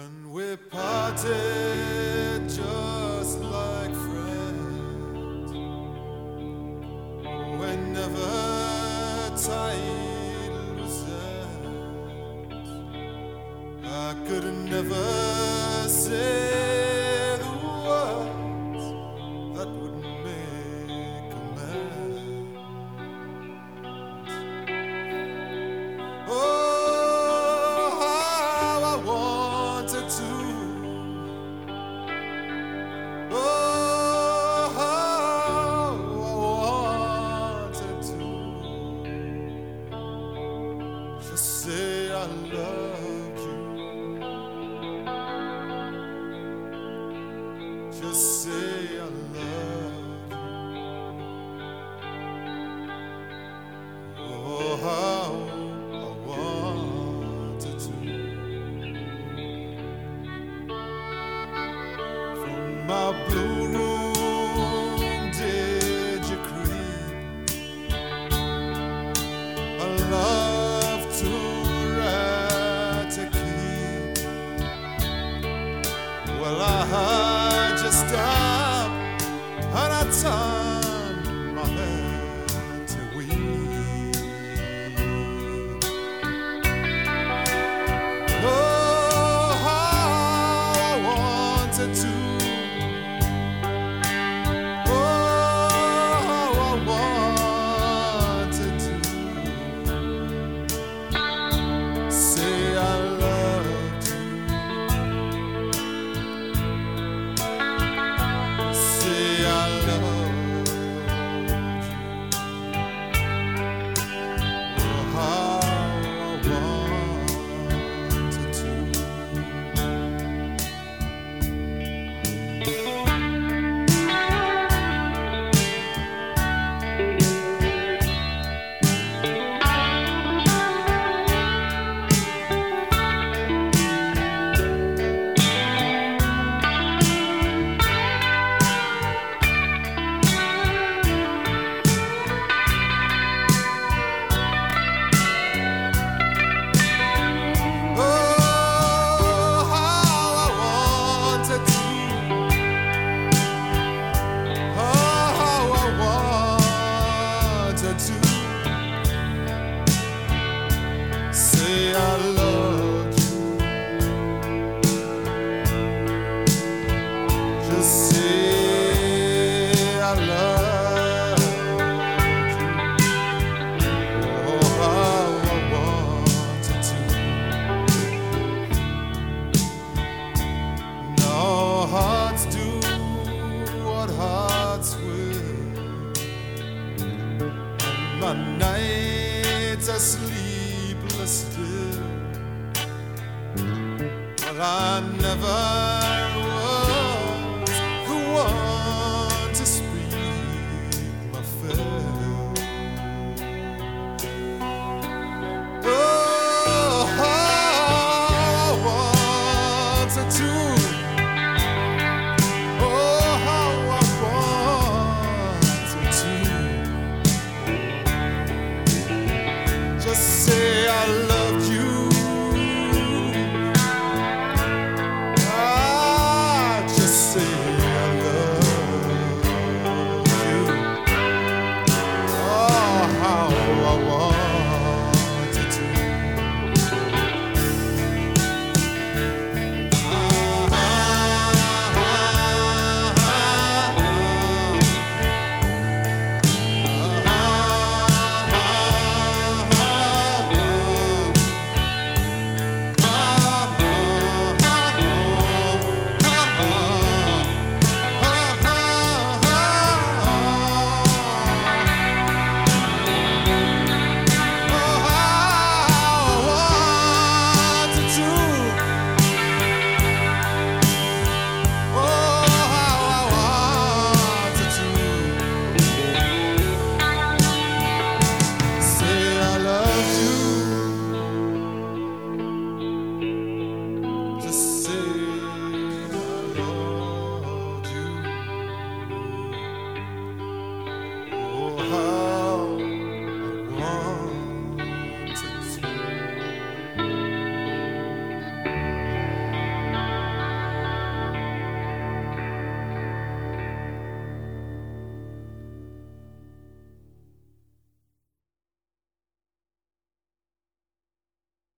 And we parted just like friends. Whenever tide was ends, I could never say the words that would make amends. Oh, how I wanted to. Oh, how I wanted to just say I loved you. Just say I love you. Oh, how I wanted to. From my blue room did you creep? I love to write to keep. Well, I just stopped and I turned my head to weep. Oh, how I wanted to. Oh, how I wanted to say I loved you. Say I love you. Oh, how I wanted to. Oh, how I wanted to. Oh, how I wanted to say I loved you. Just say I love you. Oh, how I wanted to. Now hearts do what hearts will, and my nights are sleepless still. Well, I never